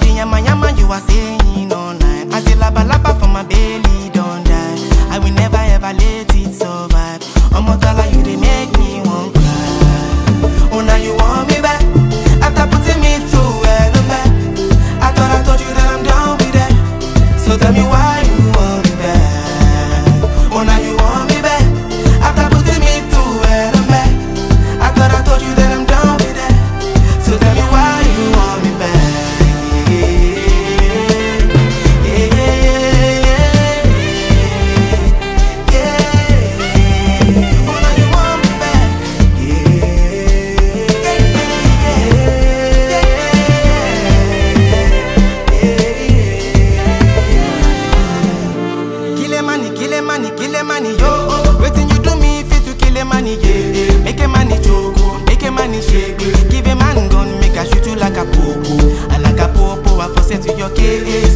the yama yama you are saying online. I say laba laba for my belly, don't die. I will never ever let it survive. Omotala, you they make me want cry. Oh, now you want me back after putting me through hell and back. I thought I told you that I'm done with that. So tell me why you want me back. Oh, now you want me back after putting me through hell and back. I thought I told you that I'm done with that. So tell me why you want me back. Kill a money, yo. Waiting you do me fit to kill a money, yeah. Make a money choke, make a money shake. Give a man gun, make a shoot you like a popo. And like a popo, I force it to your cage.